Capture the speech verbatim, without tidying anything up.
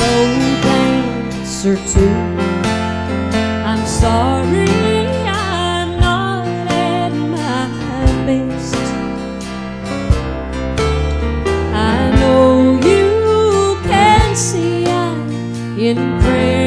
old dance or two. I'm sorry I'm not at my best. I know you can see I'm in prayer